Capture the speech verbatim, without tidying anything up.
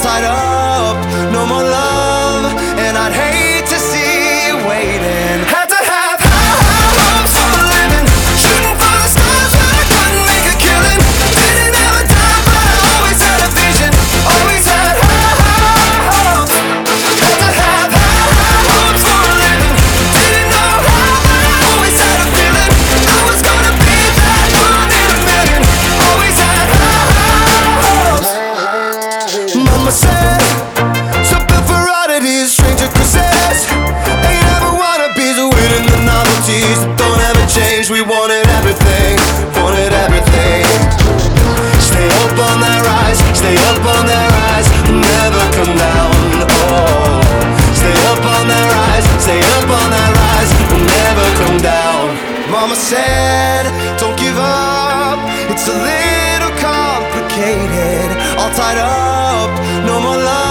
tied up, no more love, and I'd hate to see you waiting. Had to have high, high hopes for a living, shooting for the stars but I couldn't make a killing. Didn't have a dime but I always had a vision, always had high, high hopes. Had to have high, high hopes for a living, didn't know how but I always had a feeling I was gonna be that one in a million. Always had high, high hopes. Mama said, something for oddities, stranger kisses. Ain't ever wannabes, waiting the novelties that don't ever change. We wanted everything, wanted everything. Stay up on that rise, stay up on that rise, never come down. Oh, stay up on that rise, stay up on that rise, never come down. Mama said, don't give up, it's a little complicated. All tied up, no more love.